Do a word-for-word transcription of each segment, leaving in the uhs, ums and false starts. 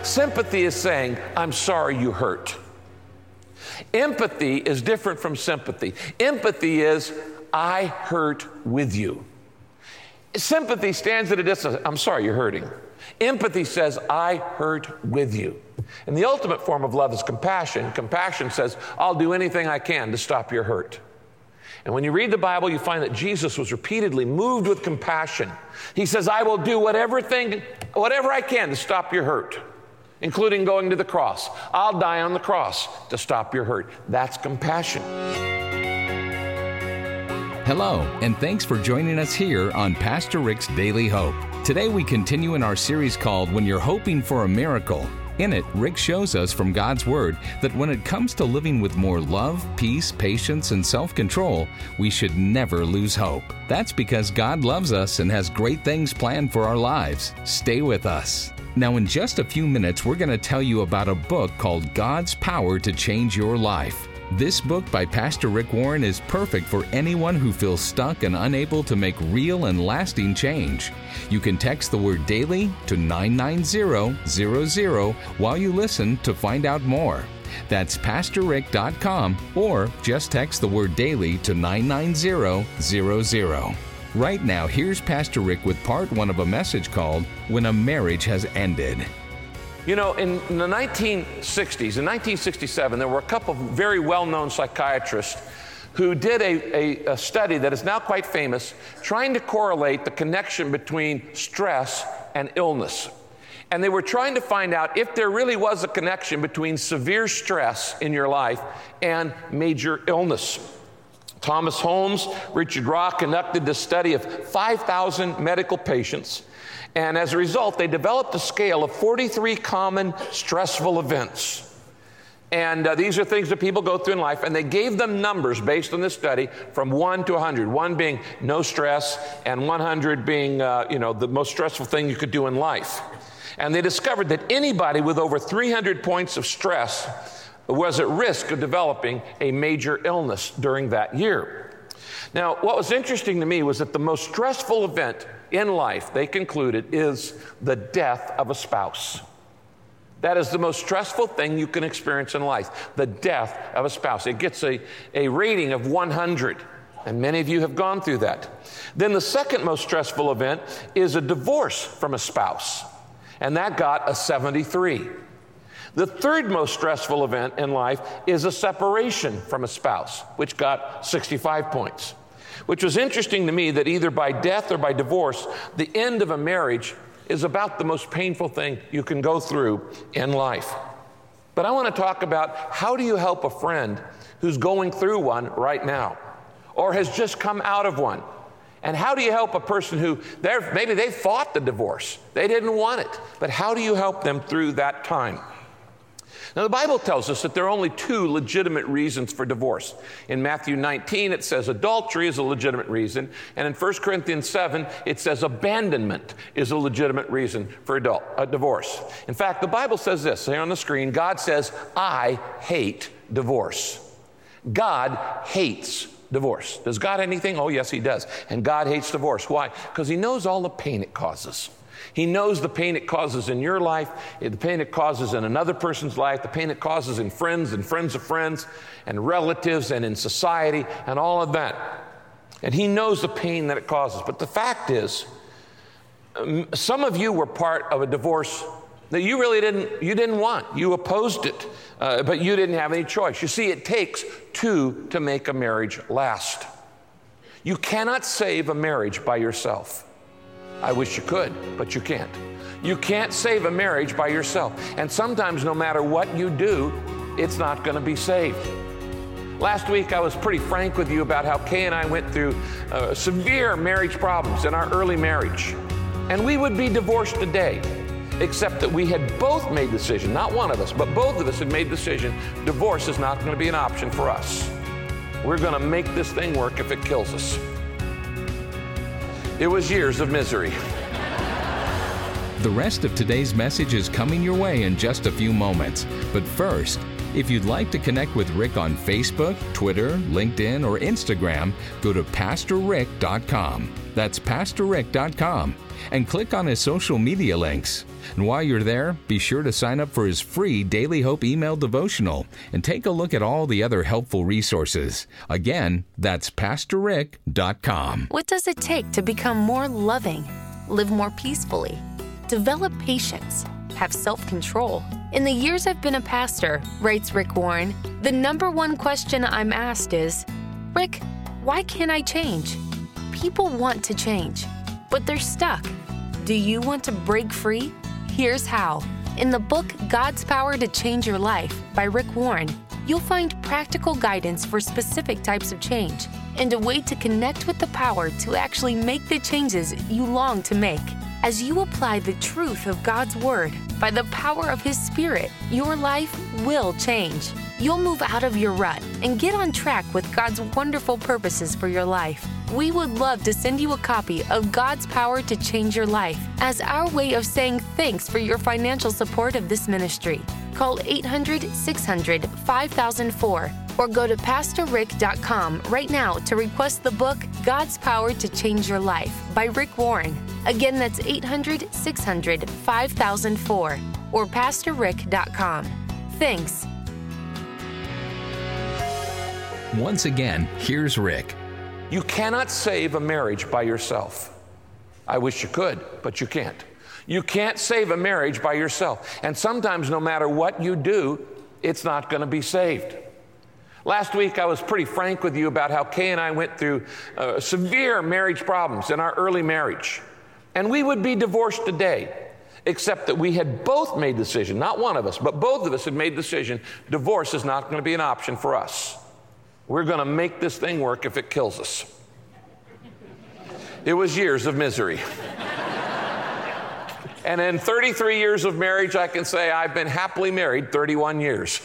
Sympathy is saying, I'm sorry you hurt. Empathy is different from sympathy. Empathy is, I hurt with you. Sympathy stands at a distance. I'm sorry you're hurting. Empathy says, I hurt with you. And the ultimate form of love is compassion. Compassion says, I'll do anything I can to stop your hurt. And when you read the Bible, you find that Jesus was repeatedly moved with compassion. He says, I will do whatever thing, whatever I can to stop your hurt, including going to the cross. I'll die on the cross to stop your hurt. That's compassion. Hello, and thanks for joining us here on Pastor Rick's Daily Hope. Today we continue in our series called When You're Hoping for a Miracle. In it, Rick shows us from God's Word that when it comes to living with more love, peace, patience, and self-control, we should never lose hope. That's because God loves us and has great things planned for our lives. Stay with us. Now, in just a few minutes, we're going to tell you about a book called God's Power to Change Your Life. This book by Pastor Rick Warren is perfect for anyone who feels stuck and unable to make real and lasting change. You can text the word DAILY to nine nine zero zero zero while you listen to find out more. That's pastor rick dot com, or just text the word DAILY to nine nine zero zero zero. Right now, here's Pastor Rick with part one of a message called When a Marriage Has Ended. You know, in, in the nineteen sixties, in nineteen sixty-seven, there were a couple of very well-known psychiatrists who did a, a, a study that is now quite famous, trying to correlate the connection between stress and illness. And they were trying to find out if there really was a connection between severe stress in your life and major illness. Thomas Holmes, Richard Rock conducted this study of five thousand medical patients. And as a result, they developed a scale of forty-three common stressful events. And uh, these are things that people go through in life, and they gave them numbers based on this study from one to one hundred, one being no stress and one hundred being, uh, you know, the most stressful thing you could do in life. And they discovered that anybody with over three hundred points of stress was at risk of developing a major illness during that year. Now, what was interesting to me was that the most stressful event in life, they concluded, is the death of a spouse. That is the most stressful thing you can experience in life, the death of a spouse. It gets a, a rating of one hundred, and many of you have gone through that. Then the second most stressful event is a divorce from a spouse, and that got a seventy-three. The third most stressful event in life is a separation from a spouse, which got sixty-five points. Which was interesting to me that either by death or by divorce, the end of a marriage is about the most painful thing you can go through in life. But I want to talk about how do you help a friend who's going through one right now or has just come out of one? And how do you help a person who, they're, maybe they fought the divorce, they didn't want it, but how do you help them through that time? Now, the Bible tells us that there are only two legitimate reasons for divorce. In Matthew nineteen, it says adultery is a legitimate reason. And in First Corinthians seven, it says abandonment is a legitimate reason for adult, uh, divorce. In fact, the Bible says this, here on the screen, God says, I hate divorce. God hates divorce. Does God anything? Oh, yes, he does. And God hates divorce. Why? Because he knows all the pain it causes. He knows the pain it causes in your life, the pain it causes in another person's life, the pain it causes in friends and friends of friends and relatives and in society and all of that. And he knows the pain that it causes. But the fact is, um, some of you were part of a divorce that you really didn't, you didn't want. You opposed it, uh, but you didn't have any choice. You see, it takes two to make a marriage last. You cannot save a marriage by yourself. I wish you could, but you can't. You can't save a marriage by yourself. And sometimes no matter what you do, it's not going to be saved. Last week, I was pretty frank with you about how Kay and I went through uh, severe marriage problems in our early marriage. And we would be divorced today, except that we had both made the decision, not one of us, but both of us had made the decision, divorce is not going to be an option for us. We're going to make this thing work if it kills us. It was years of misery. The rest of today's message is coming your way in just a few moments. But first, If you'd like to connect with Rick on Facebook, Twitter, LinkedIn, or Instagram, go to pastor rick dot com. That's pastor rick dot com. And click on his social media links. And while you're there, be sure to sign up for his free Daily Hope email devotional and take a look at all the other helpful resources. Again, that's pastor rick dot com. What does it take to become more loving, live more peacefully, develop patience, have self-control? In the years I've been a pastor, writes Rick Warren, the number one question I'm asked is, Rick, why can't I change? People want to change, but they're stuck. Do you want to break free? Here's how. In the book, God's Power to Change Your Life by Rick Warren, you'll find practical guidance for specific types of change and a way to connect with the power to actually make the changes you long to make. As you apply the truth of God's Word by the power of His Spirit, your life will change. You'll move out of your rut and get on track with God's wonderful purposes for your life. We would love to send you a copy of God's Power to Change Your Life as our way of saying thanks for your financial support of this ministry. Call eight hundred, six hundred, five thousand four or go to pastor rick dot com right now to request the book God's Power to Change Your Life by Rick Warren. Again, that's eight hundred, six hundred, five thousand four or pastor rick dot com. Thanks. Once again, here's Rick. You cannot save a marriage by yourself. I wish you could, but you can't. You can't save a marriage by yourself. And sometimes no matter what you do, it's not going to be saved. Last week, I was pretty frank with you about how Kay and I went through uh, severe marriage problems in our early marriage. And we would be divorced today, except that we had both made the decision, not one of us, but both of us had made the decision, divorce is not going to be an option for us. We're going to make this thing work if it kills us. It was years of misery. And in thirty-three years of marriage, I can say I've been happily married thirty-one years.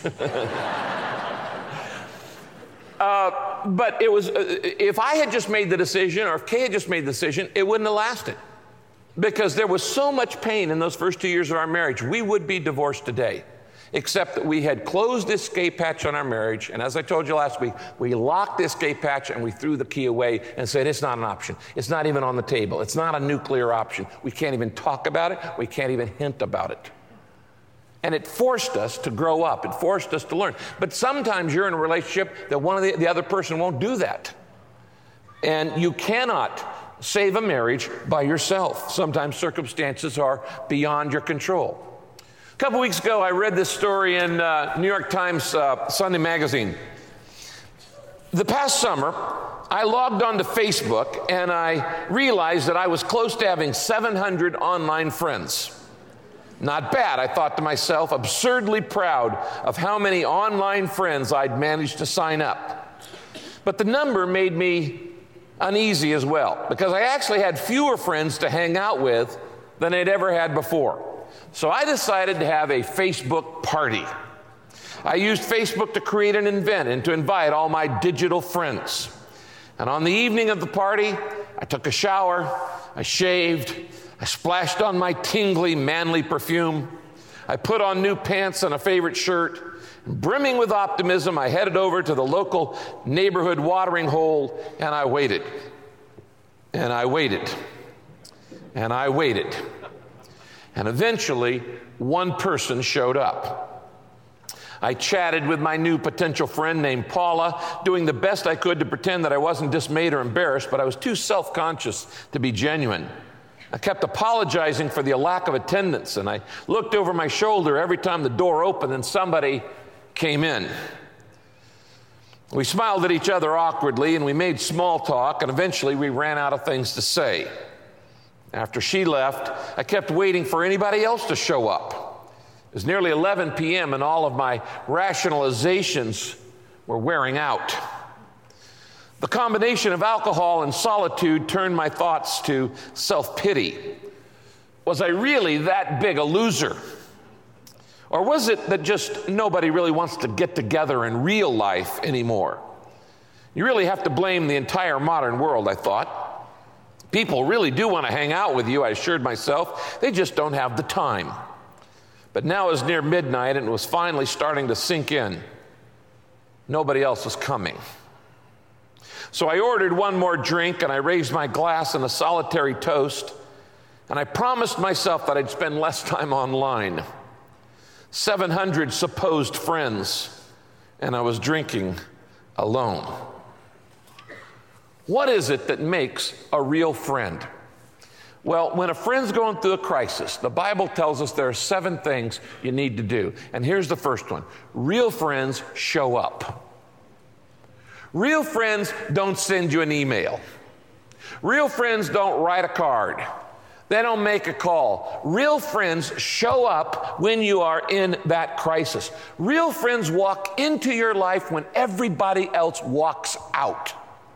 uh, but it was, uh, if I had just made the decision, or if Kay had just made the decision, it wouldn't have lasted. Because there was so much pain in those first two years of our marriage, we would be divorced today. Except that we had closed the escape hatch on our marriage, and as I told you last week, we locked the escape hatch and we threw the key away and said, it's not an option. It's not even on the table. It's not a nuclear option. We can't even talk about it. We can't even hint about it. And it forced us to grow up. It forced us to learn. But sometimes you're in a relationship that one of the, the other person won't do that. And you cannot save a marriage by yourself. Sometimes circumstances are beyond your control. A couple weeks ago, I read this story in uh, New York Times uh, Sunday magazine. The past summer, I logged onto Facebook and I realized that I was close to having seven hundred online friends. Not bad, I thought to myself, absurdly proud of how many online friends I'd managed to sign up. But the number made me uneasy as well, because I actually had fewer friends to hang out with than I'd ever had before. So I decided to have a Facebook party. I used Facebook to create an event and to invite all my digital friends. And on the evening of the party, I took a shower, I shaved, I splashed on my tingly, manly perfume, I put on new pants and a favorite shirt, and brimming with optimism, I headed over to the local neighborhood watering hole, and I waited, and I waited, and I waited. And eventually, one person showed up. I chatted with my new potential friend named Paula, doing the best I could to pretend that I wasn't dismayed or embarrassed, but I was too self-conscious to be genuine. I kept apologizing for the lack of attendance, and I looked over my shoulder every time the door opened and somebody came in. We smiled at each other awkwardly, and we made small talk, and eventually we ran out of things to say. After she left, I kept waiting for anybody else to show up. It was nearly eleven p.m. and all of my rationalizations were wearing out. The combination of alcohol and solitude turned my thoughts to self-pity. Was I really that big a loser? Or was it that just nobody really wants to get together in real life anymore? You really have to blame the entire modern world, I thought. People really do want to hang out with you, I assured myself. They just don't have the time. But now it was near midnight and it was finally starting to sink in. Nobody else was coming. So I ordered one more drink and I raised my glass in a solitary toast, and I promised myself that I'd spend less time online. seven hundred supposed friends, and I was drinking alone. What is it that makes a real friend? Well, when a friend's going through a crisis, the Bible tells us there are seven things you need to do. And here's the first one. Real friends show up. Real friends don't send you an email. Real friends don't write a card. They don't make a call. Real friends show up when you are in that crisis. Real friends walk into your life when everybody else walks out.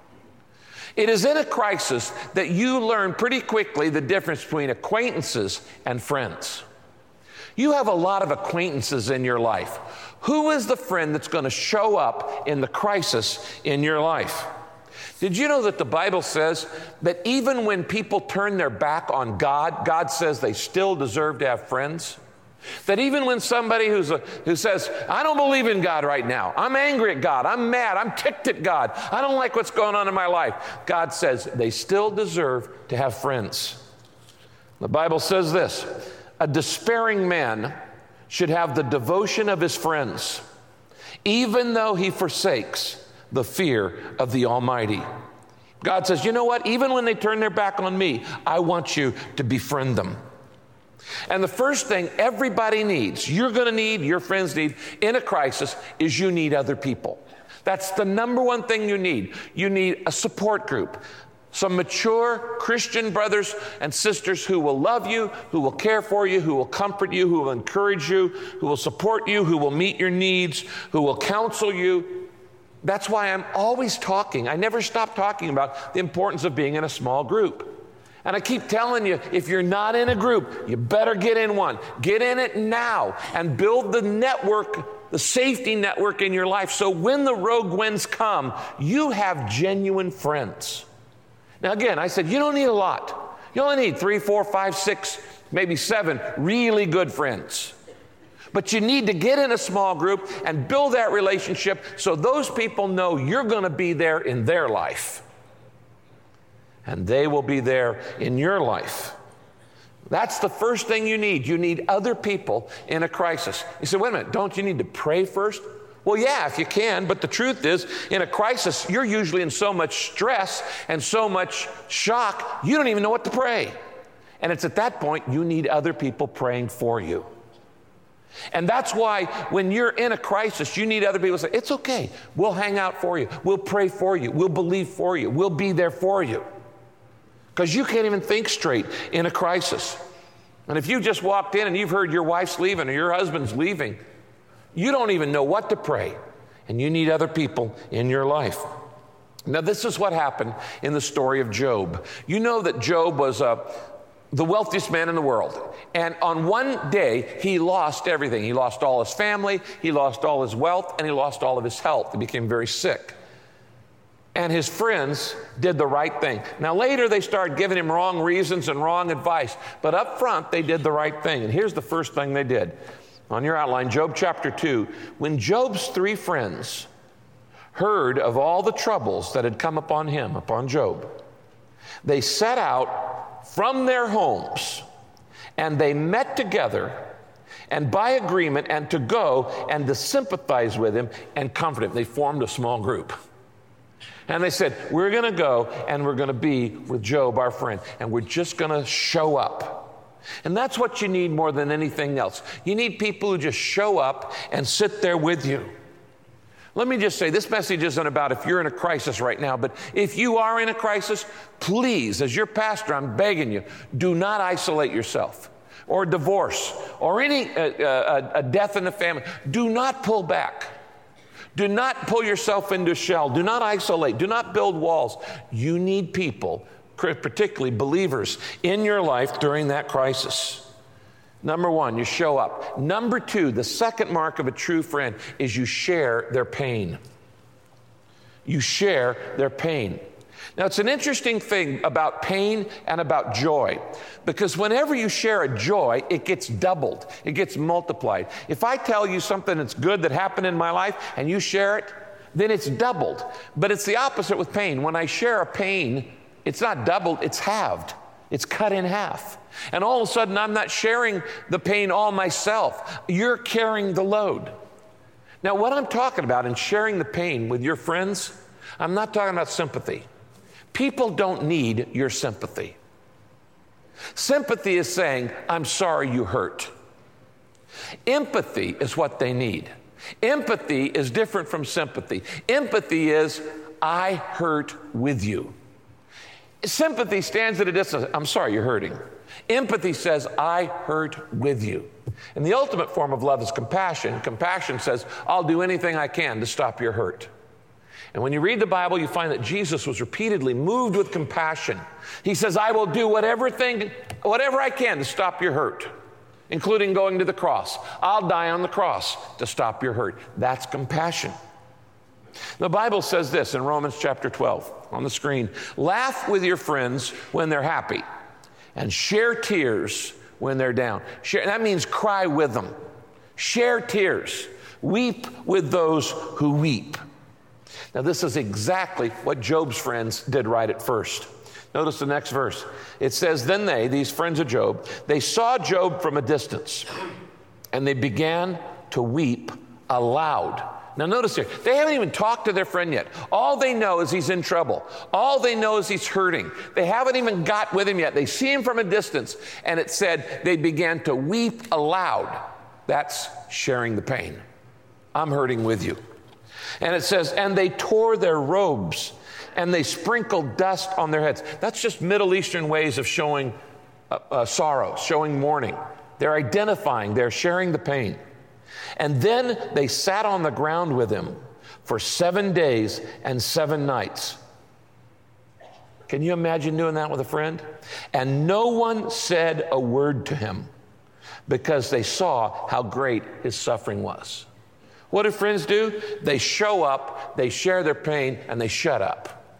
It is in a crisis that you learn pretty quickly the difference between acquaintances and friends. You have a lot of acquaintances in your life. Who is the friend that's going to show up in the crisis in your life? Did you know that the Bible says that even when people turn their back on God, God says they still deserve to have friends? That even when somebody who's a, who says, I don't believe in God right now, I'm angry at God, I'm mad, I'm ticked at God, I don't like what's going on in my life, God says they still deserve to have friends. The Bible says this, a despairing man should have the devotion of his friends, even though he forsakes the fear of the Almighty. God says, you know what, even when they turn their back on me, I want you to befriend them. And the first thing everybody needs, you're going to need, your friends need, in a crisis, is you need other people. That's the number one thing you need. You need a support group. Some mature Christian brothers and sisters who will love you, who will care for you, who will comfort you, who will encourage you, who will support you, who will meet your needs, who will counsel you. That's why I'm always talking. I never stop talking about the importance of being in a small group. And I keep telling you, if you're not in a group, you better get in one. Get in it now and build the network, the safety network in your life, so when the rogue winds come, you have genuine friends. Now again, I said you don't need a lot. You only need three, four, five, six, maybe seven really good friends. But you need to get in a small group and build that relationship so those people know you're going to be there in their life. And they will be there in your life. That's the first thing you need. You need other people in a crisis. You say, wait a minute, don't you need to pray first? Well, yeah, if you can, but the truth is, in a crisis, you're usually in so much stress and so much shock, you don't even know what to pray. And it's at that point you need other people praying for you. And that's why when you're in a crisis, you need other people to say, it's okay, we'll hang out for you, we'll pray for you, we'll believe for you, we'll be there for you. Because you can't even think straight in a crisis. And if you just walked in and you've heard your wife's leaving or your husband's leaving, you don't even know what to pray. And you need other people in your life. Now, this is what happened in the story of Job. You know that Job was uh, the wealthiest man in the world. And on one day, he lost everything. He lost all his family, he lost all his wealth, and he lost all of his health. He became very sick. And his friends did the right thing. Now later they started giving him wrong reasons and wrong advice, but up front they did the right thing. And here's the first thing they did. On your outline, Job chapter two, when Job's three friends heard of all the troubles that had come upon him, upon Job, they set out from their homes and they met together and by agreement and to go and to sympathize with him and comfort him. They formed a small group. And they said, we're going to go and we're going to be with Job, our friend, and we're just going to show up. And that's what you need more than anything else. You need people who just show up and sit there with you. Let me just say, this message isn't about if you're in a crisis right now, but if you are in a crisis, please, as your pastor, I'm begging you, do not isolate yourself. Or divorce, or any uh, uh, a death in the family. Do not pull back. Do not pull yourself into a shell. Do not isolate. Do not build walls. You need people, particularly believers, in your life during that crisis. Number one, you show up. Number two, the second mark of a true friend is you share their pain. You share their pain. Now, it's an interesting thing about pain and about joy, because whenever you share a joy, it gets doubled, it gets multiplied. If I tell you something that's good that happened in my life and you share it, then it's doubled. But it's the opposite with pain. When I share a pain, it's not doubled, it's halved. It's cut in half. And all of a sudden, I'm not sharing the pain all myself. You're carrying the load. Now, what I'm talking about in sharing the pain with your friends, I'm not talking about sympathy. People don't need your sympathy. Sympathy is saying, I'm sorry you hurt. Empathy is what they need. Empathy is different from sympathy. Empathy is, I hurt with you. Sympathy stands at a distance. I'm sorry you're hurting. Empathy says, I hurt with you. And the ultimate form of love is compassion. Compassion says, I'll do anything I can to stop your hurt. And when you read the Bible, you find that Jesus was repeatedly moved with compassion. He says, I will do whatever thing, whatever I can to stop your hurt, including going to the cross. I'll die on the cross to stop your hurt. That's compassion. The Bible says this in Romans chapter twelve on the screen. Laugh with your friends when they're happy and share tears when they're down. Share, that means cry with them. Share tears. Weep with those who weep. Now, this is exactly what Job's friends did right at first. Notice the next verse. It says, then they, these friends of Job, they saw Job from a distance, and they began to weep aloud. Now, notice here, they haven't even talked to their friend yet. All they know is he's in trouble. All they know is he's hurting. They haven't even got with him yet. They see him from a distance, and it said they began to weep aloud. That's sharing the pain. I'm hurting with you. And it says, and they tore their robes, and they sprinkled dust on their heads. That's just Middle Eastern ways of showing uh, uh, sorrow, showing mourning. They're identifying, they're sharing the pain. And then they sat on the ground with him for seven days and seven nights. Can you imagine doing that with a friend? And no one said a word to him because they saw how great his suffering was. What do friends do? They show up, they share their pain, and they shut up.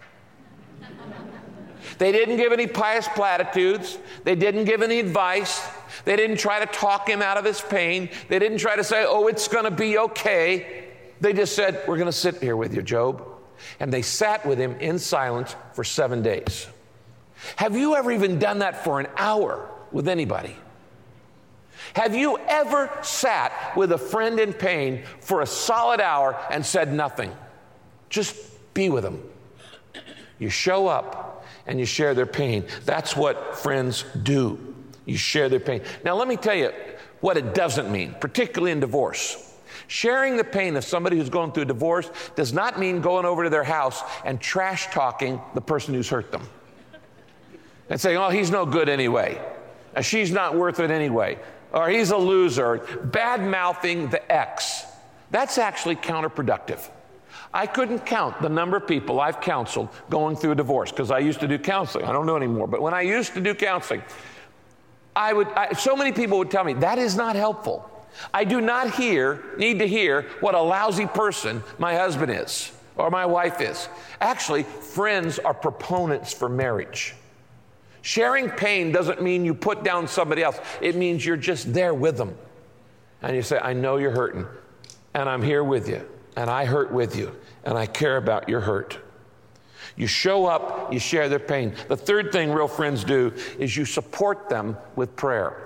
They didn't give any pious platitudes. They didn't give any advice. They didn't try to talk him out of his pain. They didn't try to say, oh, it's going to be okay. They just said, we're going to sit here with you, Job. And they sat with him in silence for seven days. Have you ever even done that for an hour with anybody? Have you ever sat with a friend in pain for a solid hour and said nothing? Just be with them. You show up and you share their pain. That's what friends do. You share their pain. Now, let me tell you what it doesn't mean, particularly in divorce. Sharing the pain of somebody who's going through a divorce does not mean going over to their house and trash talking the person who's hurt them. And saying, oh, he's no good anyway. She's not worth it anyway. Or he's a loser. Bad-mouthing the ex. That's actually counterproductive. I couldn't count the number of people I've counseled going through a divorce because I used to do counseling. I don't do it anymore. But when I used to do counseling, I would. I, so many people would tell me, that is not helpful. I do not hear, need to hear what a lousy person my husband is or my wife is. Actually, friends are proponents for marriage. Sharing pain doesn't mean you put down somebody else. It means you're just there with them. And you say, I know you're hurting, and I'm here with you, and I hurt with you, and I care about your hurt. You show up, you share their pain. The third thing real friends do is you support them with prayer.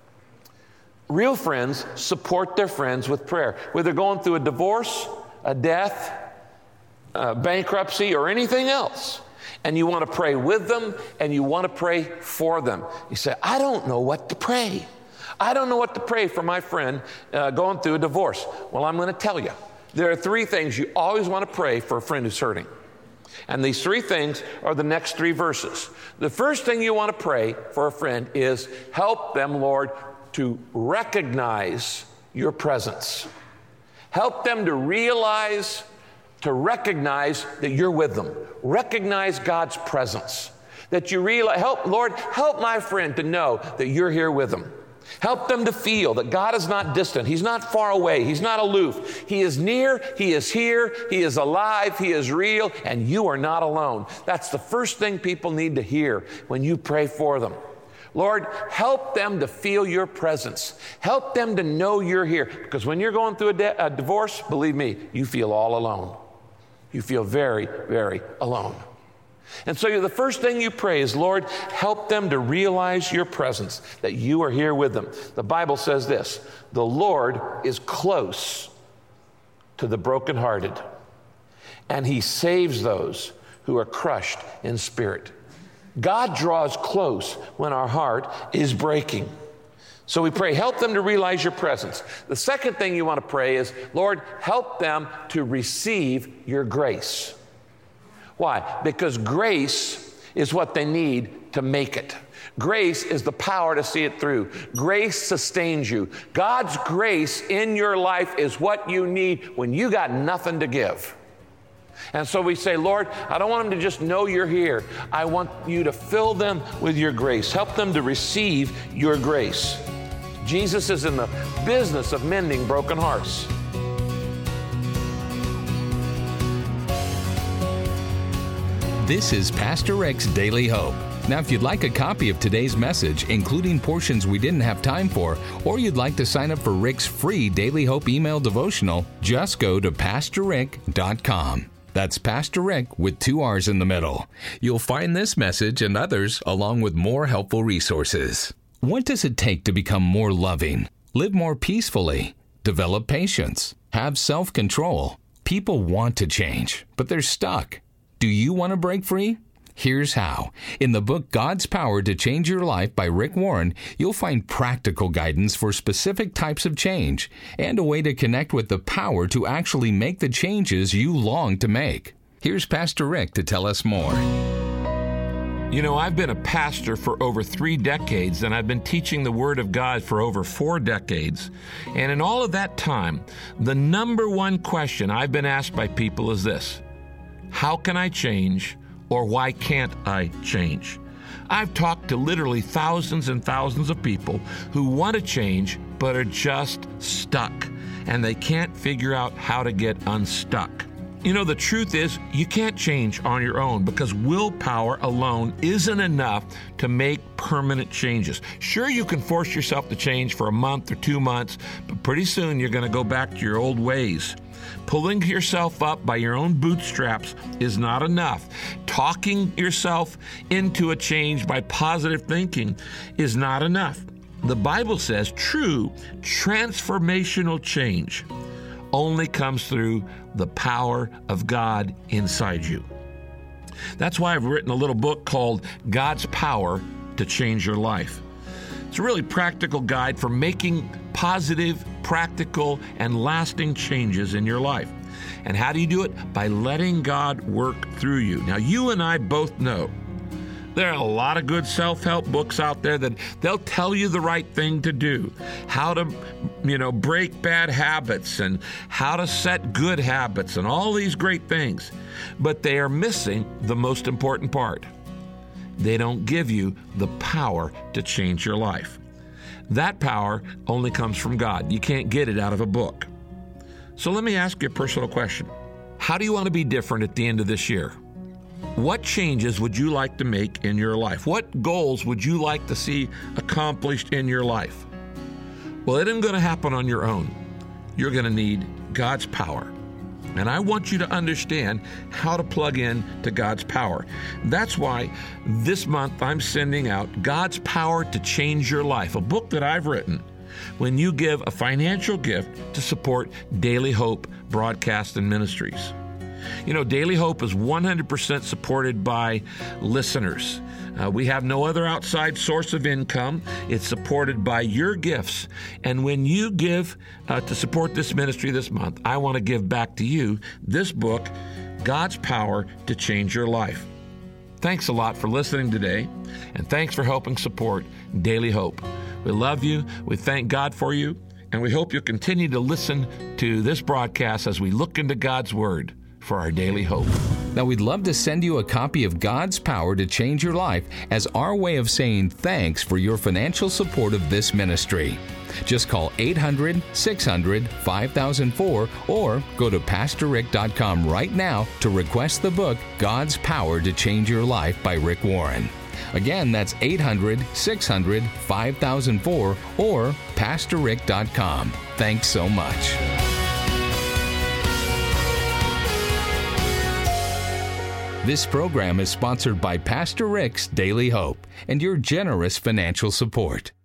Real friends support their friends with prayer. Whether they're going through a divorce, a death, a bankruptcy, or anything else, and you want to pray with them, and you want to pray for them. You say, I don't know what to pray. I don't know what to pray for my friend uh, going through a divorce. Well, I'm going to tell you. There are three things you always want to pray for a friend who's hurting. And these three things are the next three verses. The first thing you want to pray for a friend is, help them, Lord, to recognize your presence. Help them to realize to recognize that you're with them. Recognize God's presence. That you realize, help, Lord, help my friend to know that you're here with them. Help them to feel that God is not distant. He's not far away. He's not aloof. He is near. He is here. He is alive. He is real. And you are not alone. That's the first thing people need to hear when you pray for them. Lord, help them to feel your presence. Help them to know you're here. Because when you're going through a, de- a divorce, believe me, you feel all alone. You feel very, very alone. And so the first thing you pray is, Lord, help them to realize your presence, that you are here with them. The Bible says this, the Lord is close to the brokenhearted, and he saves those who are crushed in spirit. God draws close when our heart is breaking. So we pray, help them to realize your presence. The second thing you want to pray is, Lord, help them to receive your grace. Why? Because grace is what they need to make it. Grace is the power to see it through. Grace sustains you. God's grace in your life is what you need when you got nothing to give. And so we say, Lord, I don't want them to just know you're here. I want you to fill them with your grace. Help them to receive your grace. Jesus is in the business of mending broken hearts. This is Pastor Rick's Daily Hope. Now, if you'd like a copy of today's message, including portions we didn't have time for, or you'd like to sign up for Rick's free Daily Hope email devotional, just go to pastor rick dot com. That's Pastor Rick with two R's in the middle. You'll find this message and others along with more helpful resources. What does it take to become more loving, live more peacefully, develop patience, have self-control? People want to change, but they're stuck. Do you want to break free? Here's how. In the book God's Power to Change Your Life by Rick Warren, you'll find practical guidance for specific types of change and a way to connect with the power to actually make the changes you long to make. Here's Pastor Rick to tell us more. You know, I've been a pastor for over three decades, and I've been teaching the Word of God for over four decades. And in all of that time, the number one question I've been asked by people is this: how can I change, or why can't I change? I've talked to literally thousands and thousands of people who want to change but are just stuck, and they can't figure out how to get unstuck. You know, the truth is, you can't change on your own because willpower alone isn't enough to make permanent changes. Sure, you can force yourself to change for a month or two months, but pretty soon you're going to go back to your old ways. Pulling yourself up by your own bootstraps is not enough. Talking yourself into a change by positive thinking is not enough. The Bible says true transformational change only comes through the power of God inside you. That's why I've written a little book called God's Power to Change Your Life. It's a really practical guide for making positive, practical, and lasting changes in your life. And how do you do it? By letting God work through you. Now, you and I both know there are a lot of good self-help books out there that they'll tell you the right thing to do, how to, you know, break bad habits and how to set good habits and all these great things. But they are missing the most important part. They don't give you the power to change your life. That power only comes from God. You can't get it out of a book. So let me ask you a personal question. How do you want to be different at the end of this year? What changes would you like to make in your life? What goals would you like to see accomplished in your life? Well, it isn't going to happen on your own. You're going to need God's power. And I want you to understand how to plug in to God's power. That's why this month I'm sending out God's Power to Change Your Life, a book that I've written. When you give a financial gift to support Daily Hope Broadcast and Ministries. You know, Daily Hope is one hundred percent supported by listeners. Uh, we have no other outside source of income. It's supported by your gifts. And when you give uh, to support this ministry this month, I want to give back to you this book, God's Power to Change Your Life. Thanks a lot for listening today, and thanks for helping support Daily Hope. We love you, we thank God for you, and we hope you'll continue to listen to this broadcast as we look into God's Word for our daily hope. Now, we'd love to send you a copy of God's Power to Change Your Life as our way of saying thanks for your financial support of this ministry. Just call eight hundred, six hundred, five thousand four or go to pastor rick dot com right now to request the book God's Power to Change Your Life by Rick Warren. Again, that's eight hundred, six hundred, five thousand four or pastor rick dot com. Thanks so much. This program is sponsored by Pastor Rick's Daily Hope and your generous financial support.